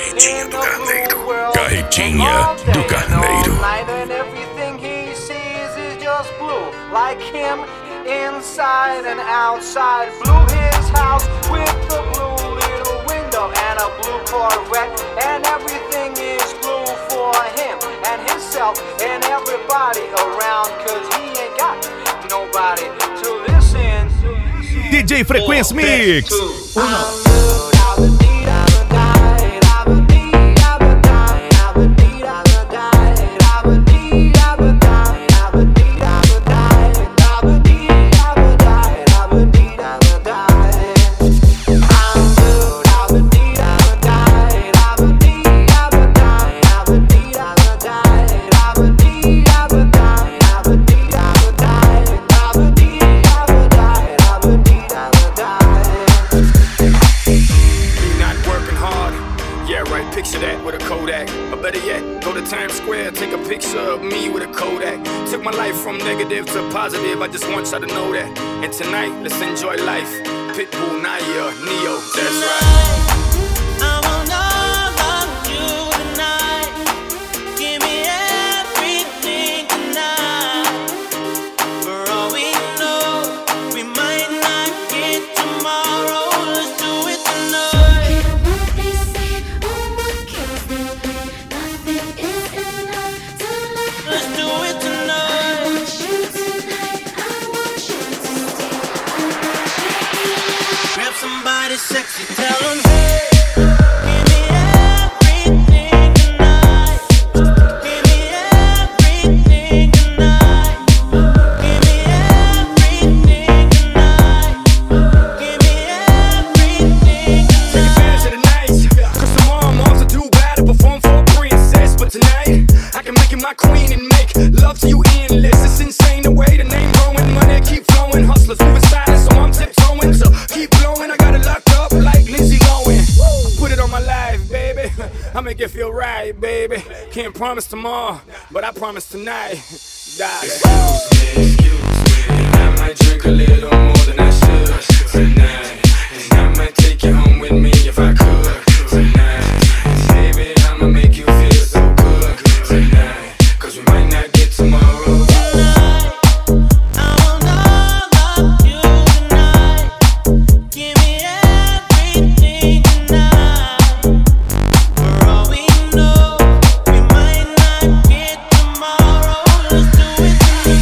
Carretinha do Carneiro. Carretinha do Carneiro. And everything he sees is just blue, like him inside and outside. Blew his house with a blue little window and a blue Corvette, and everything is blue for him and himself and everybody around, cause he ain't got nobody to listen. DJ Frequência Mix. Picture that with a Kodak, or better yet, go to Times Square, take a picture of me with a Kodak. Took my life from negative to positive, I just want y'all to know that. And tonight, let's enjoy life. Pitbull, Naya, Neo, that's right. I will love you tonight. Give me everything tonight. For all we know, we might not get tomorrow. Let's do it tonight. Somebody sexy, tell them, hey, give me everything tonight. Give me everything tonight. Give me everything tonight. Give me everything tonight. Take advantage of the night, cause tomorrow moms will do bad to perform for a princess. But tonight, I can make you my queen and make love to you endless. It's insane the way the name growing, money keep flowing. Hustlers moving silent, so I'm tiptoeing. So keep blowing, I got it locked up like Lindsay Lohan. Put it on my life, baby. I make it feel right, baby. Can't promise tomorrow, but I promise tonight. Darling.